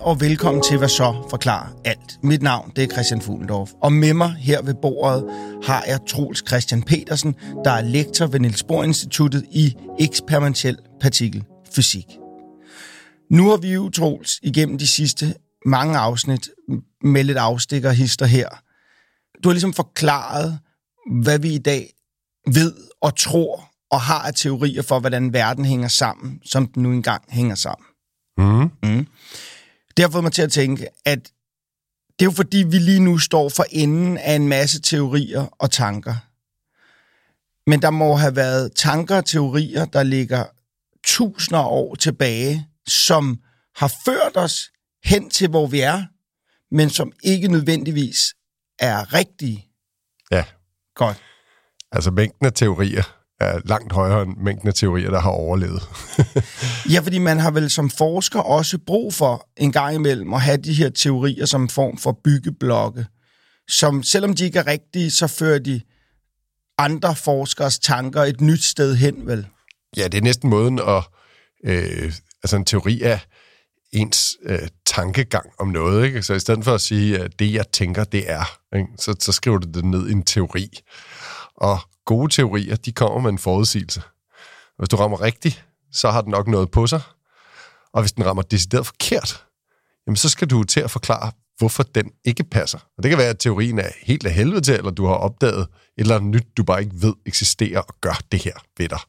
og velkommen til Hvad så forklarer alt. Mit navn det er Christian Fuglendorf, og med mig her ved bordet har jeg Troels Christian Petersen, der er lektor ved Niels Bohr Instituttet i eksperimentel partikelfysik. Nu har vi jo, Troels, igennem de sidste mange afsnit med lidt afstikker hister her. Du har ligesom forklaret, hvad vi i dag ved og tror og har af teorier for, hvordan verden hænger sammen, som den nu engang hænger sammen. Det har fået mig til at tænke, at det er jo fordi, vi lige nu står for enden af en masse teorier og tanker. Men der må have været tanker og teorier, der ligger tusinder af år tilbage, som har ført os hen til, hvor vi er, men som ikke nødvendigvis er rigtige. Ja. Godt. Altså mængden af teorier er langt højere end mængden af teorier, der har overlevet. Ja, fordi man har vel som forsker også brug for en gang imellem at have de her teorier som en form for byggeblokke, som selvom de ikke er rigtige, så fører de andre forskers tanker et nyt sted hen, vel? Ja, det er næsten måden at... altså en teori er ens tankegang om noget, ikke? Så i stedet for at sige, at det, jeg tænker, det er, ikke? Så skriver du det ned i en teori. Og gode teorier, de kommer med en forudsigelse. Hvis du rammer rigtigt, så har den nok noget på sig. Og hvis den rammer decideret forkert, jamen så skal du til at forklare, hvorfor den ikke passer. Og det kan være, at teorien er helt af helvede til, eller du har opdaget et eller andet nyt, du bare ikke ved eksisterer og gør det her ved dig.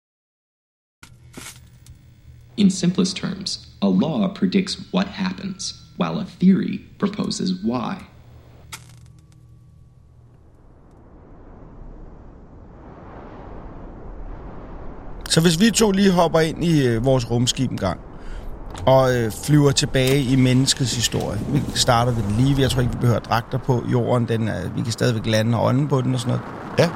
In simplest terms, a law predicts what happens, while a theory proposes why. Så hvis vi to lige hopper ind i vores rumskib en gang, og flyver tilbage i menneskets historie. Vi starter ved den lige. Jeg tror ikke, vi behøver dragter på jorden. Vi kan stadigvæk lande og ånde på den og sådan noget. Ja.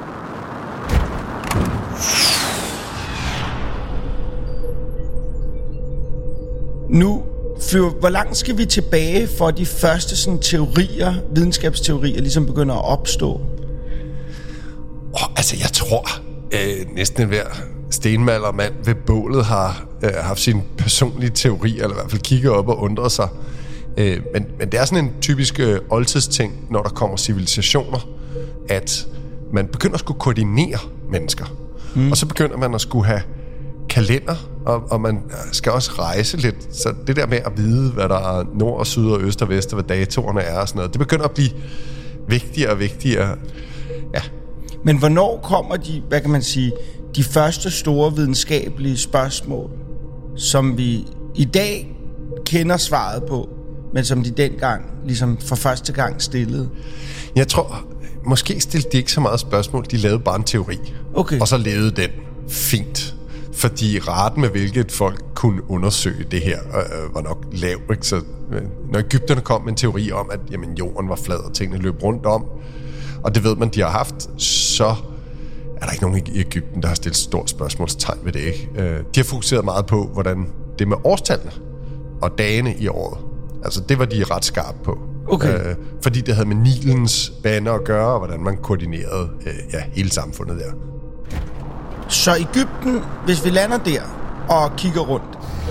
Nu flyver... Hvor langt skal vi tilbage, for de første sådan, teorier, videnskabsteorier, ligesom begynder at opstå? Altså, jeg tror næsten hver stenmalermand ved bålet har haft sine personlige teorier, eller i hvert fald kigger op og undrer sig. Men det er sådan en typisk oldtidsting, når der kommer civilisationer, at man begynder at skulle koordinere mennesker. Og så begynder man at skulle have kalender, og man skal også rejse lidt. Så det der med at vide, hvad der er nord og syd og øst og vest, og hvad datoerne er og sådan noget, det begynder at blive vigtigere og vigtigere. Ja. Men hvornår kommer de første store videnskabelige spørgsmål, som vi i dag kender svaret på, men som de dengang ligesom for første gang stillede? Jeg tror, måske stillede de ikke så meget spørgsmål, de lavede bare en teori. Okay. Og så levede den fint. Fordi raten med hvilket folk kunne undersøge det her var nok lav. Ikke? Så når Egypterne kom med en teori om, at jamen, jorden var flad og tingene løb rundt om, og det ved man, de har haft, så er der ikke nogen i Egypten, der har stillet stort spørgsmålstegn ved det. Ikke? De har fokuseret meget på, hvordan det med årstallene og dagene i året, altså det var de ret skarpe på. Okay. Fordi det havde med Nilens baner at gøre, og hvordan man koordinerede hele samfundet der. Så Egypten, hvis vi lander der og kigger rundt,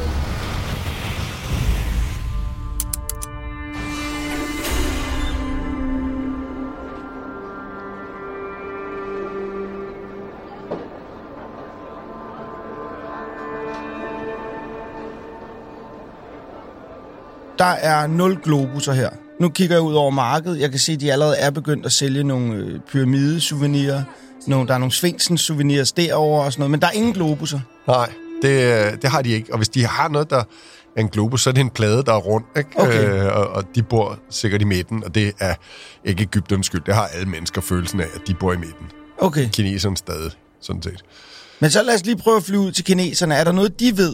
der er 0 globuser her. Nu kigger jeg ud over markedet. Jeg kan se, at de allerede er begyndt at sælge nogle pyramidesouvenir. Der er nogle Sfinksen-souvenirs derovre og sådan noget, men der er ingen globuser. Nej, det har de ikke. Og hvis de har noget, der er en globus, så er det en plade, der er rund, ikke? Okay. Og de bor sikkert i midten, og det er ikke Egypternes skyld. Det har alle mennesker følelsen af, at de bor i midten. Okay. Kineserne stadig, sådan set. Men så lad os lige prøve at flyve ud til kineserne. Er der noget, de ved?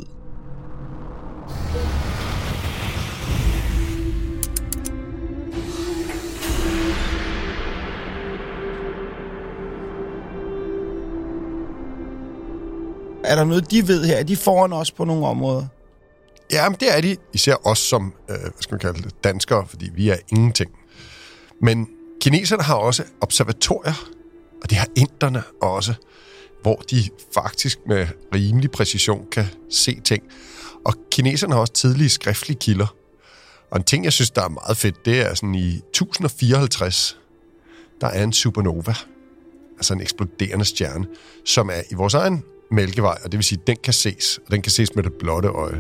Er der noget, de ved her? Er de foran os på nogle områder? Ja, men det er de. Især os som, danskere, fordi vi er ingenting. Men kineserne har også observatorier, og det har inderne også, hvor de faktisk med rimelig præcision kan se ting. Og kineserne har også tidlige skriftlige kilder. Og en ting, jeg synes, der er meget fedt, det er sådan i 1054, der er en supernova, altså en eksploderende stjerne, som er i vores egen Mælkevej, og det vil sige, at den kan ses, og den kan ses med det blotte øje.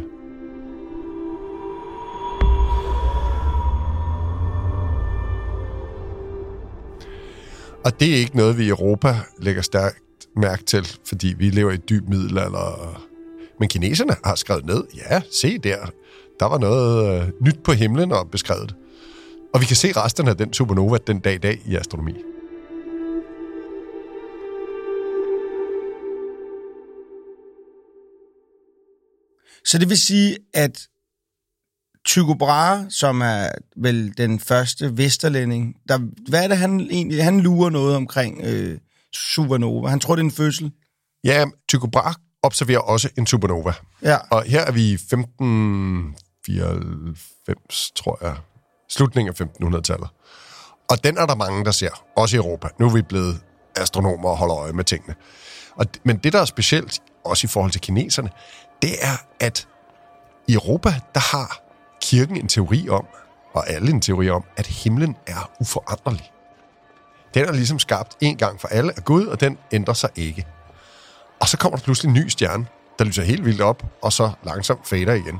Og det er ikke noget, vi i Europa lægger stærkt mærke til, fordi vi lever i dyb middelalder. Men kineserne har skrevet ned, ja, se der var noget nyt på himlen og beskrevet. Og vi kan se resten af den supernova den dag i dag i astronomi. Så det vil sige, at Tycho Brahe, som er vel den første vesterlænding, hvad er det, han egentlig... Han lurer noget omkring supernova. Han tror, det er en fødsel. Ja, Tycho Brahe observerer også en supernova. Ja. Og her er vi i 1594, tror jeg. Slutningen af 1500-tallet. Og den er der mange, der ser. Også i Europa. Nu er vi blevet astronomer og holder øje med tingene. Men det, der er specielt, også i forhold til kineserne, det er, at i Europa, der har kirken en teori om, og alle en teori om, at himlen er uforanderlig. Den er ligesom skabt en gang for alle af Gud, og den ændrer sig ikke. Og så kommer der pludselig en ny stjerne, der lyser helt vildt op, og så langsomt fader igen.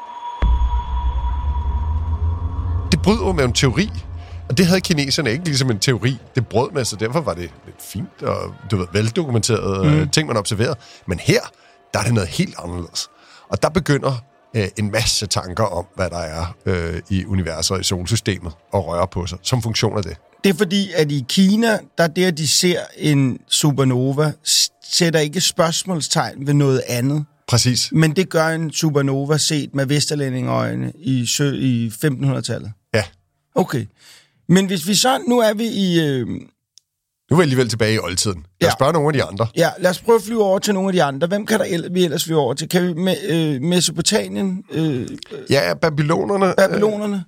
Det bryder med en teori, og det havde kineserne ikke ligesom en teori. Det brød med, så derfor var det lidt fint og veldokumenteret ting, man observerede. Men her, der er det noget helt anderledes. Og der begynder en masse tanker om, hvad der er i universet og i solsystemet og rører på sig, som funktion af det. Det er fordi, at i Kina, der de ser en supernova, sætter ikke spørgsmålstegn ved noget andet. Præcis. Men det gør en supernova set med vesterlændingeøjne i 1500-tallet. Ja. Okay. Men hvis vi så... Nu er vi i... Nu er vi alligevel tilbage i oldtiden. Lad os spørge nogle af de andre. Ja, lad os prøve at flyve over til nogle af de andre. Hvem kan vi ellers flyve over til? Kan vi Mesopotamien? Ja, babylonerne. Babylonerne.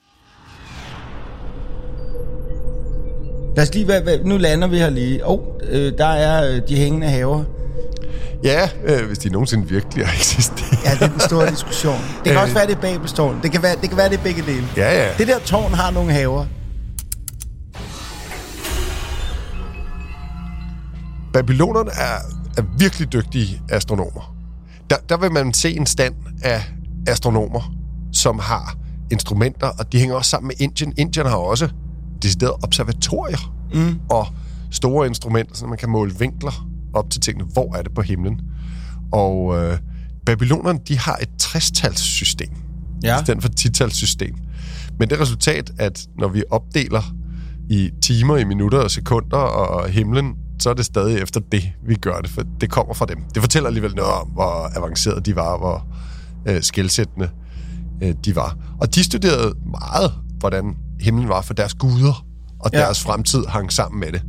Lad os lige... Nu lander vi her lige. Der er de hængende haver. Ja, hvis de nogensinde virkelig har eksisteret. Ja, det er den store diskussion. Det kan også være, det er Babelstårn. Det kan være, det er begge dele. Ja. Det der tårn har nogle haver. Babylonerne er virkelig dygtige astronomer. Der vil man se en stand af astronomer, som har instrumenter, og de hænger også sammen med Indien. Indien har også deciderede observatorier og store instrumenter, så man kan måle vinkler op til tingene. Hvor er det på himlen? Og babylonerne, de har et 60-talssystem, i stedet for 10-talssystem. Men det er resultat, at når vi opdeler i timer, i minutter og sekunder og himlen, så er det stadig efter det, vi gør det, for det kommer fra dem. Det fortæller alligevel noget om, hvor avancerede de var, hvor skelsættende de var. Og de studerede meget, hvordan himlen var for deres guder, og deres fremtid hang sammen med det.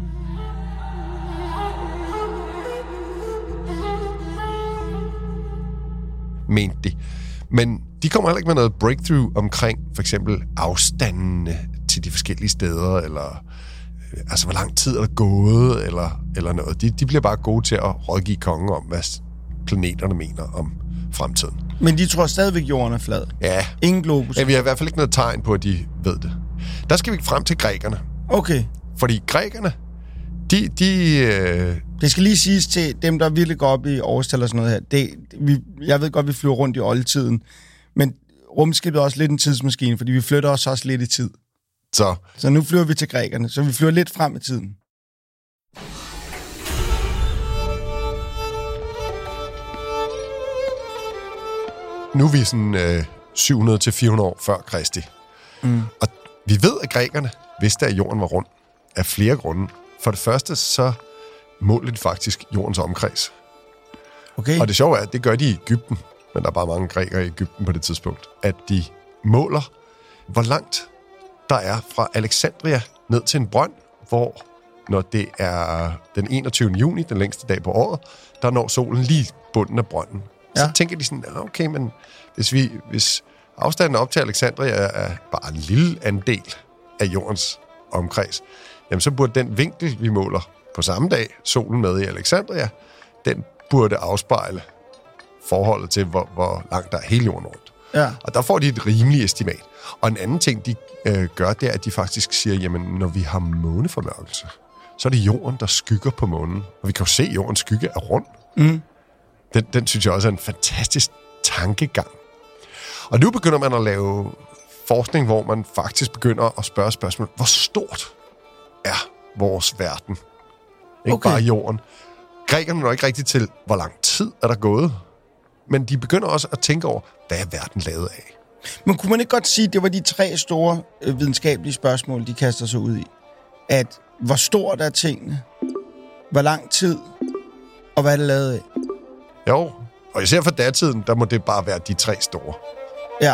Mente de. Men de kommer heller ikke med noget breakthrough omkring for eksempel afstandene til de forskellige steder, eller altså hvor lang tid er der gået, eller noget. De bliver bare gode til at rådgive kongen om, hvad planeterne mener om fremtiden. Men de tror stadigvæk, jorden er flad? Ja. Ingen globus? Ja, vi har i hvert fald ikke noget tegn på, at de ved det. Der skal vi frem til grækerne. Okay. Fordi grækerne, Det skal lige siges til dem, der virkelig går op i årstal og sådan noget her. Jeg ved godt, vi flyver rundt i oldtiden, men rumskibet er også lidt en tidsmaskine, fordi vi flytter os også lidt i tid. Så nu flyver vi til grækerne, så vi flyver lidt frem i tiden. Nu er vi sådan 700 til 400 år før Kristi. Og vi ved, at grækerne vidste, at jorden var rund af flere grunde. For det første, så målte de faktisk jordens omkreds. Okay. Og det sjove er, at det gør de i Egypten, men der er bare mange grækere i Egypten på det tidspunkt, at de måler, hvor langt der er fra Alexandria ned til en brønd, hvor når det er den 21. juni, den længste dag på året, der når solen lige bunden af brønden. Ja. Så tænker de sådan, okay, men hvis afstanden op til Alexandria er bare en lille andel af jordens omkreds, jamen så burde den vinkel, vi måler på samme dag, solen med i Alexandria, den burde afspejle forholdet til, hvor langt der er hele jorden rundt. Ja. Og der får de et rimeligt estimat. Og en anden ting, de gør, det er, at de faktisk siger, jamen, når vi har måneformørkelse, så er det jorden, der skygger på månen. Og vi kan jo se, at jordens skygge er rund. Mm. Den synes jeg også er en fantastisk tankegang. Og nu begynder man at lave forskning, hvor man faktisk begynder at spørge spørgsmål, hvor stort er vores verden? Ikke bare jorden. Grækerne når ikke rigtigt til, hvor lang tid er der gået. Men de begynder også at tænke over, hvad er verden lavet af? Men kunne man ikke godt sige, at det var de 3 store videnskabelige spørgsmål, de kaster sig ud i? At hvor stort er tingene? Hvor lang tid? Og hvad er det lavet af? Jo, og især for datiden, der må det bare være de 3 store. Ja.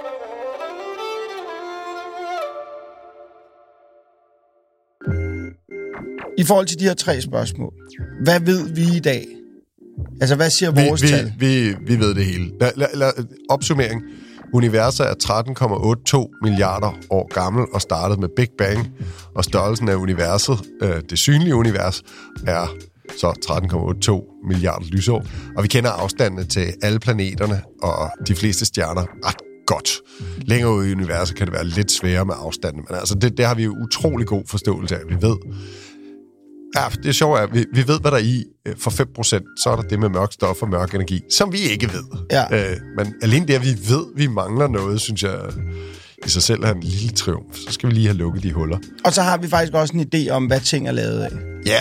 I forhold til de her 3 spørgsmål, hvad ved vi i dag? Altså, hvad siger vores tal? Vi ved det hele. Opsummering. Universet er 13,82 milliarder år gammel og startede med Big Bang, og størrelsen af universet, det synlige univers, er så 13,82 milliarder lysår. Og vi kender afstandene til alle planeterne og de fleste stjerner ret godt. Længere ude i universet kan det være lidt sværere med afstanden, men altså det har vi jo utrolig god forståelse af. Vi ved, ja, det er sjovt, at vi ved, hvad der er i for 5%, så er der det med mørk stof og mørk energi, som vi ikke ved. Ja. Men alene det, at vi ved, vi mangler noget, synes jeg i sig selv er en lille triumf. Så skal vi lige have lukket de huller. Og så har vi faktisk også en idé om, hvad ting er lavet af. Ja.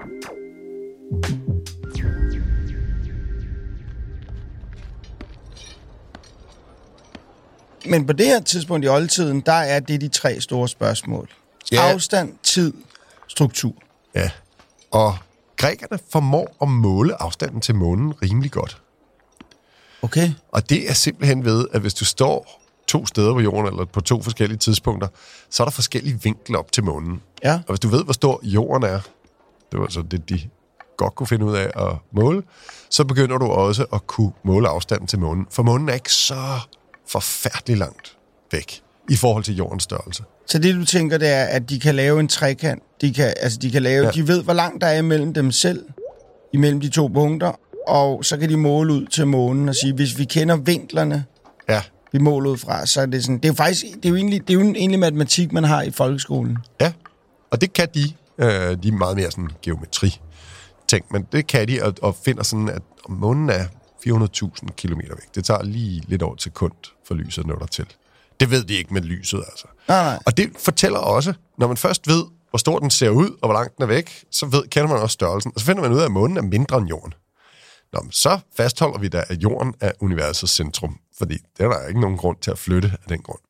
Men på det her tidspunkt i oldtiden, der er det de 3 store spørgsmål. Ja. Afstand, tid, struktur. Ja. Og grækerne formår at måle afstanden til månen rimelig godt. Okay. Og det er simpelthen ved, at hvis du står 2 steder på jorden, eller på 2 forskellige tidspunkter, så er der forskellige vinkler op til månen. Ja. Og hvis du ved, hvor stor jorden er, det var så det, de godt kunne finde ud af at måle, så begynder du også at kunne måle afstanden til månen. For månen er ikke så forfærdeligt langt væk i forhold til jordens størrelse. Så det, du tænker, det er, at de kan lave en trekant. De kan lave, de ved, hvor langt der er imellem dem selv, imellem de 2 punkter, og så kan de måle ud til månen og sige, hvis vi kender vinklerne, vi måler ud fra, så er det sådan, det er jo egentlig matematik, man har i folkeskolen. Ja, og det kan de. De er meget mere sådan geometri-ting, men det kan de, og finder sådan, at månen er 400.000 kilometer væk. Det tager lige lidt over et sekund for lyset at nå dertil. Det ved de ikke med lyset, altså. Nej. Og det fortæller også, når man først ved, hvor stor den ser ud, og hvor langt den er væk, så kender man også størrelsen. Og så finder man ud af, at månen er mindre end jorden. Så fastholder vi da, at jorden er universets centrum, fordi der er ikke nogen grund til at flytte af den grund.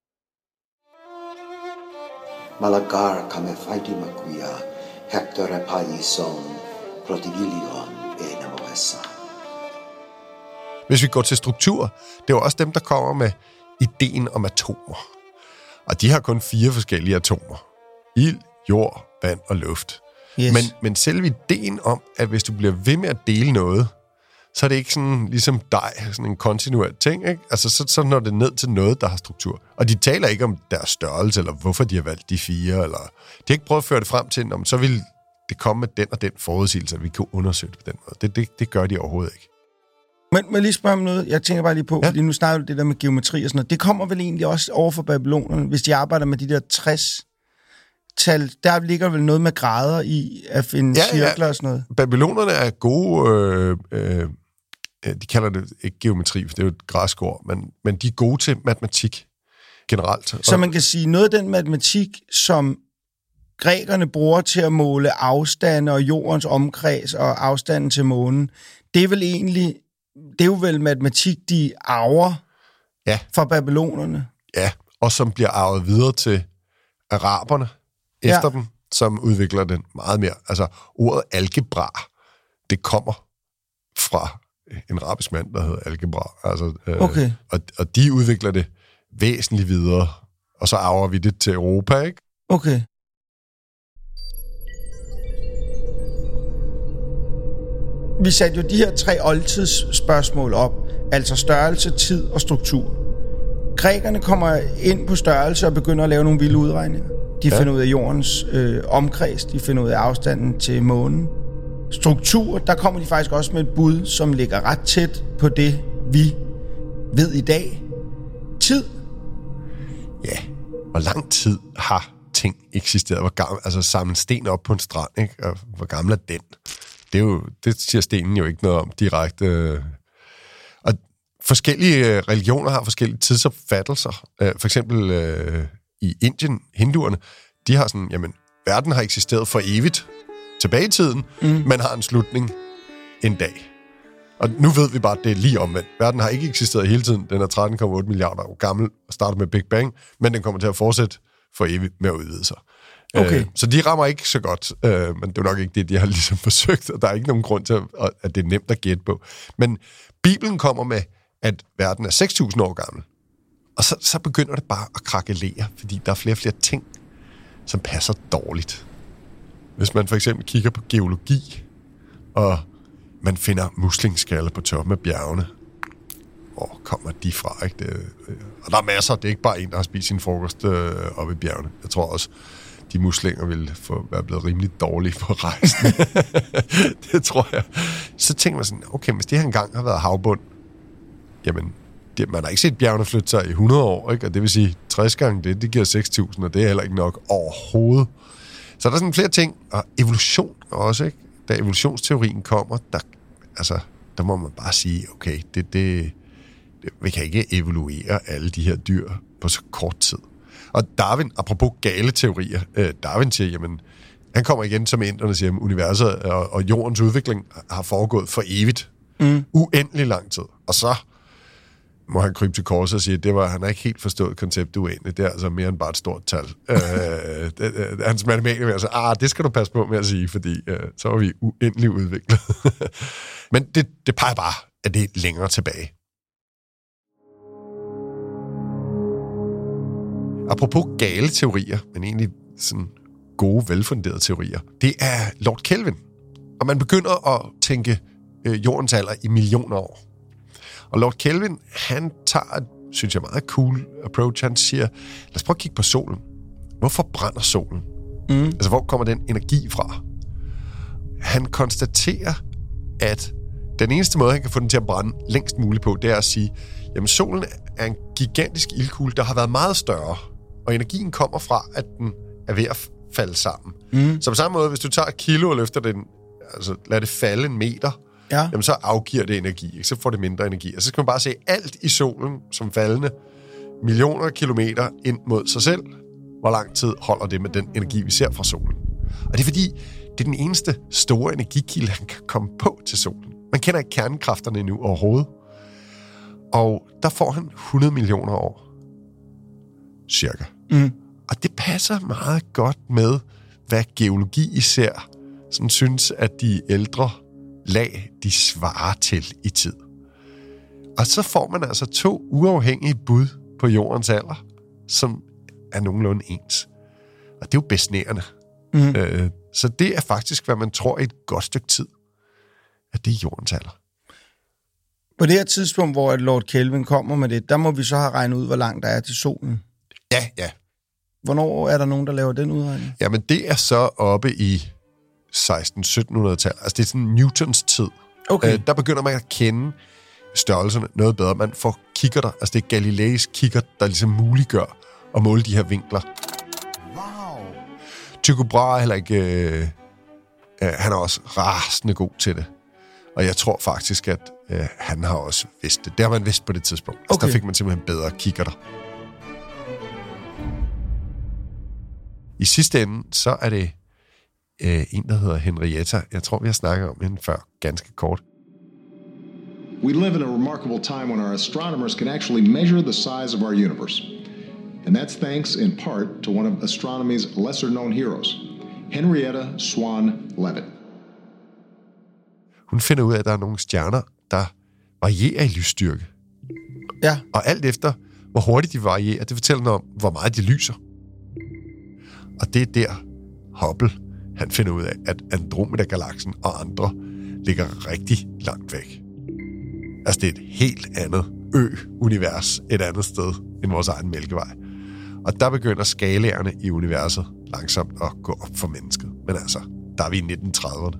Malagar kame faidimakuya, Hector paison, protivilion enamoessa. Hvis vi går til struktur, det er jo også dem, der kommer med ideen om atomer. Og de har kun 4 forskellige atomer. Ild, jord, vand og luft. Yes. Men selve ideen om, at hvis du bliver ved med at dele noget, så er det ikke sådan ligesom dig, sådan en kontinuert ting, ikke? Altså, så når det ned til noget, der har struktur. Og de taler ikke om deres størrelse, eller hvorfor de har valgt de 4, eller de har ikke prøvet at føre det frem til, om så vil det komme med den og den forudsigelse, at vi kan undersøge det på den måde. Det gør de overhovedet ikke. Men må jeg lige spørge om noget? Jeg tænker bare lige på, fordi nu snakker du det der med geometri og sådan noget. Det kommer vel egentlig også over for babylonerne, hvis de arbejder med de der 60-tal. Der ligger vel noget med grader i at finde cirkler og sådan noget. Babylonerne er gode, de kalder det ikke geometri, for det er jo et græsk ord, men de er gode til matematik generelt. Så man kan sige, noget af den matematik, som grækerne bruger til at måle afstande og jordens omkreds og afstanden til månen, det er jo vel matematik, de arver fra babylonerne. Ja, og som bliver arvet videre til araberne efter dem, som udvikler den meget mere. Altså, ordet algebra, det kommer fra en arabisk mand, der hedder algebra. Altså, okay. Og de udvikler det væsentligt videre, og så arver vi det til Europa, ikke? Okay. Vi satte jo de her 3 oldtidsspørgsmål op, altså størrelse, tid og struktur. Grækerne kommer ind på størrelse og begynder at lave nogle vilde udregninger. De finder ud af jordens omkreds, de finder ud af afstanden til månen. Struktur, der kommer de faktisk også med et bud, som ligger ret tæt på det, vi ved i dag. tid? Ja, hvor lang tid har ting eksisteret? Hvor gammel, altså samle sten op på en strand, ikke? Og hvor gammel er den? Det siger stenen jo ikke noget om direkte. Og forskellige religioner har forskellige tidsopfattelser. For eksempel i Indien, hinduerne, de har sådan, jamen, verden har eksisteret for evigt tilbage i tiden, men har en slutning en dag. Og nu ved vi bare, at det er lige omvendt. Verden har ikke eksisteret hele tiden. Den er 13,8 milliarder år gammel og starter med Big Bang, men den kommer til at fortsætte for evigt med at udvide sig. Okay. Så de rammer ikke så godt, men det er nok ikke det, de har ligesom forsøgt, og der er ikke nogen grund til, at det er nemt at gætte på. Men Bibelen kommer med, at verden er 6.000 år gammel, og så begynder det bare at krakelere, fordi der er flere og flere ting, som passer dårligt. Hvis man for eksempel kigger på geologi, og man finder muslingskaller på toppen af bjergene. Hvor kommer de fra, ikke? Og der er masser, det er ikke bare en, der har spist sin frokost oppe i bjergene. Jeg tror også, de muslinger ville være blevet rimelig dårlige på rejsen. Det tror jeg. Så tænker man sådan, okay, hvis det her engang har været havbund, jamen, man har ikke set bjergene flytte sig i 100 år, ikke? Og det vil sige, 60 gange det giver 6.000, og det er heller ikke nok overhovedet. Så der er sådan flere ting, og evolution også, ikke? Da evolutionsteorien kommer, der må man bare sige, okay, vi kan ikke evaluere alle de her dyr på så kort tid. Og Darwin, apropos gale teorier, Darwin siger, jamen, han kommer igen som inderne siger, at universet og jordens udvikling har foregået for evigt. Uendelig lang tid. Og så må han krybe til korset og sige, at han har ikke helt forstået konceptet uendeligt. Det er altså mere end bare et stort tal. Hans matematiker vil sige, det skal du passe på med at sige, fordi så var vi uendelig udviklet. Men det peger bare, at det er længere tilbage. Apropos gale teorier, men egentlig sådan gode, velfunderede teorier, det er Lord Kelvin. Og man begynder at tænke jordens alder i millioner år. Og Lord Kelvin, han tager et, synes jeg, meget cool approach. Han siger, lad os prøve at kigge på solen. Hvorfor brænder solen? Altså, hvor kommer den energi fra? Han konstaterer, at den eneste måde, han kan få den til at brænde længst muligt på, det er at sige, jamen, solen er en gigantisk ildkugle, der har været meget større. Og energien kommer fra, at den er ved at falde sammen. Så på samme måde, hvis du tager et kilo og løfter den, altså lad det falde 1 meter, jamen så afgiver det energi, ikke? Så får det mindre energi. Og så skal man bare se alt i solen som faldende millioner af kilometer ind mod sig selv. Hvor lang tid holder det med den energi, vi ser fra solen? Og det er fordi, det er den eneste store energikilde, han kan komme på til solen. Man kender ikke kernekræfterne endnu overhovedet. Og der får han 100 millioner år. Cirka. Og det passer meget godt med, hvad geologi især sådan synes, at de ældre lag, de svarer til i tid. Og så får man altså 2 uafhængige bud på jordens alder, som er nogenlunde ens. Og det er jo besnærende. Så det er faktisk, hvad man tror i et godt stykke tid, at det er jordens alder. På det her tidspunkt, hvor Lord Kelvin kommer med det, der må vi så have regnet ud, hvor langt der er til solen. Ja. Hvornår er der nogen, der laver den udregning? Jamen, det er så oppe i 1600-1700-tallet. Altså, det er sådan Newtons tid. Okay. Der begynder man at kende størrelserne noget bedre. Man får kikkerter. Altså, det er Galileis kikkert, der ligesom muliggør at måle de her vinkler. Wow! Tycho Brahe er heller ikke... han er også rasende god til det. Og jeg tror faktisk, at han har også vidst det. Det har man vidst på det tidspunkt. Okay. Altså, der fik man simpelthen bedre kikkerter. I sidste ende, så er det en, der hedder Henrietta. Jeg tror, vi har snakket om hende før, ganske kort. We live in a remarkable time when our astronomers can actually measure the size of our universe. And that's thanks in part to one of astronomy's lesser-known heroes, Henrietta Swan Leavitt. Hun finder ud af, at der er nogle stjerner, der varierer i lysstyrke. Ja. Og alt efter, hvor hurtigt de varierer, det fortæller noget om, hvor meget de lyser. Og det er der Hubble, han finder ud af, at Andromeda-galaksen og andre ligger rigtig langt væk. Altså, det er et helt andet univers et andet sted end vores egen Mælkevej. Og der begynder skalaerne i universet langsomt at gå op for mennesket. Men altså, der er vi i 1930'erne.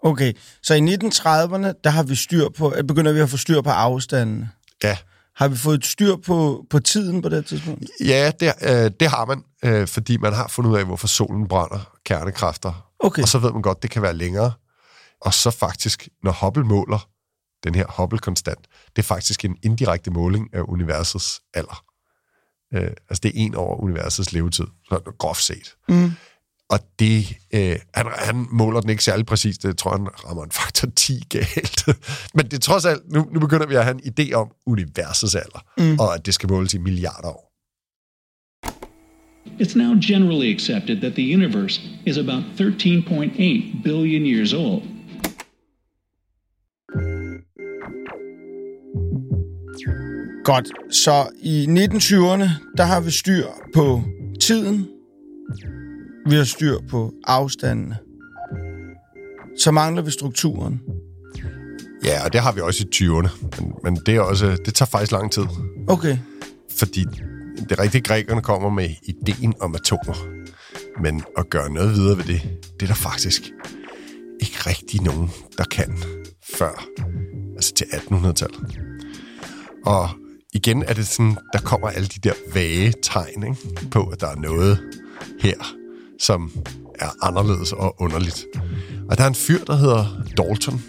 Okay, så i 1930'erne, der har vi begynder vi at få styr på afstandene. Ja. Har vi fået styr på tiden på det tidspunkt? Ja, det har man, fordi man har fundet ud af, hvorfor solen brænder kernekræfter. Okay. Og så ved man godt, det kan være længere. Og så faktisk, når Hubble måler den her Hubble-konstant, det er faktisk en indirekte måling af universets alder. Altså det er 1 over universets levetid, så groft set. Mm. Og det, han måler den ikke særlig præcist, det tror jeg, han rammer en faktor 10 galt. Men det er trods alt, nu begynder vi at have en idé om universets alder, og at det skal måles i milliarder år. It's now generally accepted that the universe is about 13.8 billion years old. Godt, så i 1920'erne, der har vi styr på tiden, vi har styr på afstandene, så mangler vi strukturen. Ja, og det har vi også i 20'erne, men det er også, det tager faktisk lang tid. Okay. Fordi det rigtige, grækerne kommer med ideen om atomer, men at gøre noget videre ved det er der faktisk ikke rigtig nogen, der kan før, altså til 1800-tallet. Og igen er det sådan, der kommer alle de der vage tegn, ikke, på, at der er noget her, som er anderledes og underligt. Og der er en fyr, der hedder Dalton.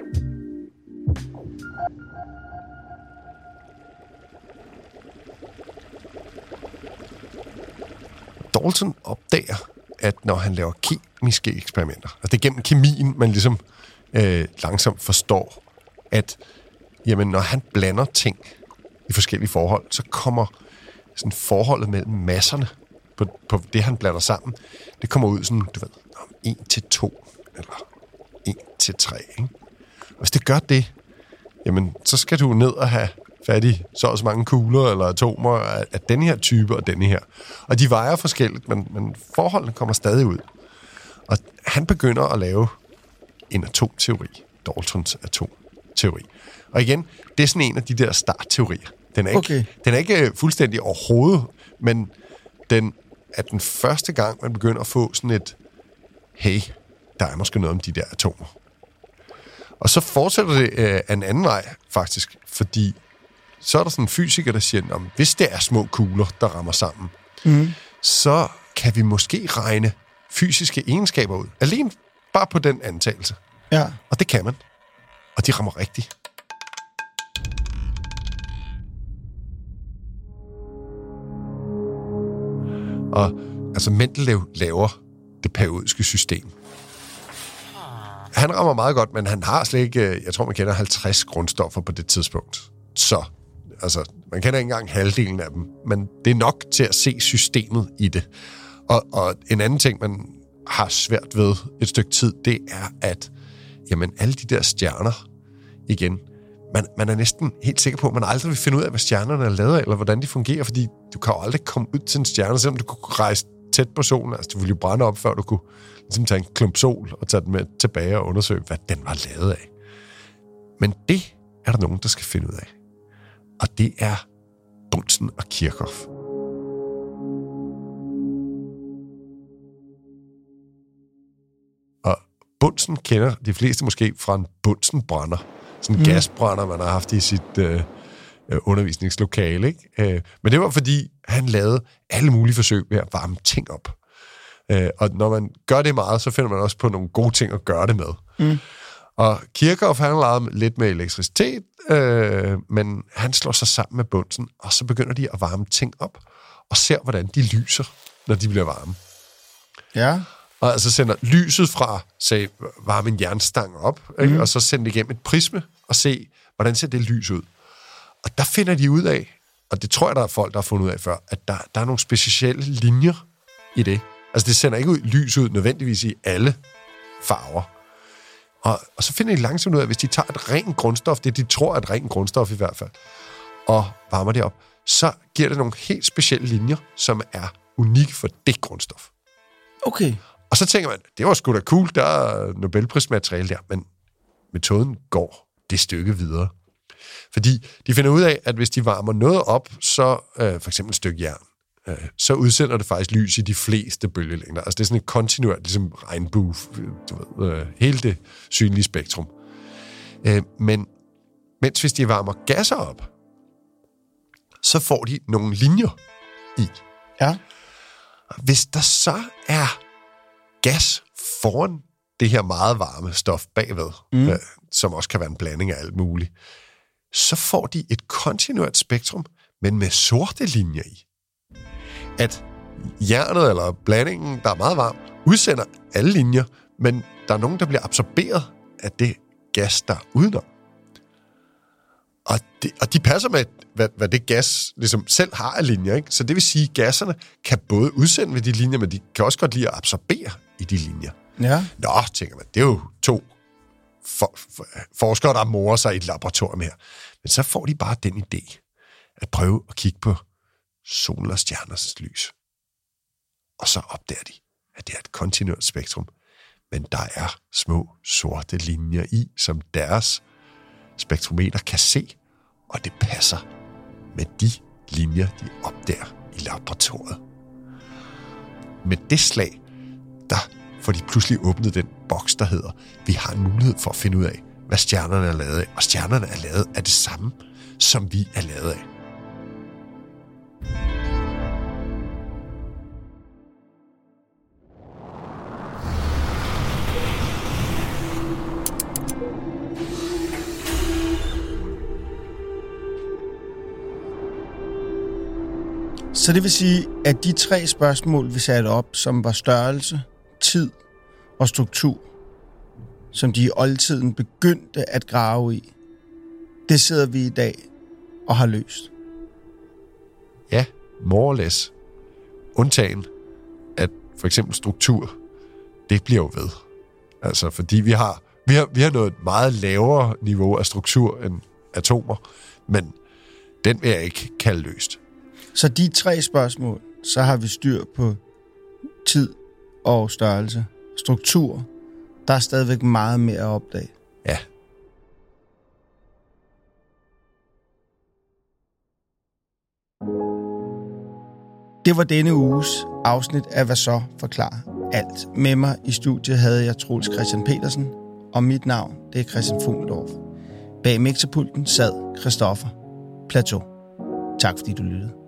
Dalton opdager, at når han laver kemiske eksperimenter, og det er gennem kemien, man ligesom langsomt forstår, at jamen, når han blander ting i forskellige forhold, så kommer sådan forholdet mellem masserne på det, han blander sammen, det kommer ud sådan, du ved, 1-2, eller 1-3, ikke? Og hvis det gør det, jamen, så skal du ned og have fat i så også mange kugler eller atomer af den her type og denne her. Og de vejer forskelligt, men forholdene kommer stadig ud. Og han begynder at lave en atomteori, Daltons atomteori. Og igen, det er sådan en af de der startteorier. Den er ikke fuldstændig overhovedet, men den er den første gang, man begynder at få sådan et, hey, der er måske noget om de der atomer. Og så fortsætter det en anden vej, faktisk, fordi så er der sådan en fysiker, der siger, at hvis det er små kugler, der rammer sammen, så kan vi måske regne fysiske egenskaber ud. Alene bare på den antagelse. Ja. Og det kan man. Og de rammer rigtigt. Og altså Mendeleev laver det periodiske system. Han rammer meget godt, men han har slet ikke, jeg tror man kender 50 grundstoffer på det tidspunkt. Så, altså, man kender ikke engang halvdelen af dem, men det er nok til at se systemet i det. Og en anden ting, man har svært ved et stykke tid, det er, at jamen, alle de der stjerner, igen, man er næsten helt sikker på, at man aldrig vil finde ud af, hvad stjernerne er lavet af, eller hvordan de fungerer, fordi du kan jo aldrig komme ud til en stjerne, selvom du kunne rejse tæt på solen. Altså, du ville jo brænde op, før du kunne ligesom tage en klump sol og tage den med tilbage og undersøge, hvad den var lavet af. Men det er der nogen, der skal finde ud af. Og det er Bunsen og Kirchhoff. Og Bunsen kender de fleste måske fra en Bunsenbrænder. Sådan en gasbrænder, man har haft i sit undervisningslokale. Ikke? Men det var, fordi han lavede alle mulige forsøg ved at varme ting op. Og når man gør det meget, så finder man også på nogle gode ting at gøre det med. Og Kirchhoff, han lavede lidt med elektricitet, men han slår sig sammen med Bunsen, og så begynder de at varme ting op, og ser, hvordan de lyser, når de bliver varme. Ja. Og altså sender lyset fra, say, varme en jernstang op, ikke? Og så sender det igennem et prisme, og se, hvordan ser det lys ud. Og der finder de ud af, og det tror jeg, der er folk, der har fundet ud af før, at der er nogle specielle linjer i det. Altså, det sender ikke lys ud nødvendigvis i alle farver. Og så finder de langsomt ud af, at hvis de tager et rent grundstof, det de tror er et rent grundstof i hvert fald, og varmer det op, så giver det nogle helt specielle linjer, som er unikke for det grundstof. Okay. Og så tænker man, det var sgu da cool, der er Nobelprismateriale der, men metoden går det stykke videre. Fordi de finder ud af, at hvis de varmer noget op, så for eksempel et stykke jern, så udsender det faktisk lys i de fleste bølgelængder. Altså det er sådan et kontinuert, ligesom regnbue, hele det synlige spektrum. Men mens hvis de varmer gasser op, så får de nogle linjer i. Ja. Hvis der så er gas foran det her meget varme stof bagved, som også kan være en blanding af alt muligt, så får de et kontinuert spektrum, men med sorte linjer i. At jernet eller blandingen, der er meget varm, udsender alle linjer, men der er nogen, der bliver absorberet af det gas, der er udenom. Og de passer med, hvad det gas ligesom selv har af linjer, ikke? Så det vil sige, at gasserne kan både udsende ved de linjer, men de kan også godt lide at absorbere i de linjer. Ja. Nå, tænker man, det er jo to forskere, der morer sig i et laboratorium her. Men så får de bare den idé at prøve at kigge på solen og stjerners lys. Og så opdager de, at det er et kontinuert spektrum, men der er små sorte linjer i, som deres spektrometer kan se, og det passer med de linjer, de opdager i laboratoriet. Med det slag, der får de pludselig åbnet den boks, der hedder, vi har en mulighed for at finde ud af, hvad stjernerne er lavet af, og stjernerne er lavet af det samme, som vi er lavet af. Så det vil sige, at de 3 spørgsmål, vi satte op, som var størrelse, tid og struktur, som de i oldtiden begyndte at grave i, det sidder vi i dag og har løst. Ja, more or less. Undtagen, at for eksempel struktur, det bliver jo ved. Altså, fordi vi har noget et meget lavere niveau af struktur end atomer, men den vil jeg ikke kalde løst. Så de 3 spørgsmål, så har vi styr på tid og størrelse. Struktur, der er stadigvæk meget mere at opdage. Ja. Det var denne uges afsnit af Hvad så forklarer alt. Med mig i studiet havde jeg Troels Christian Petersen, og mit navn, det er Christian Fuglendorf. Bag mixerpulten sad Christoffer Plateau. Tak fordi du lyttede.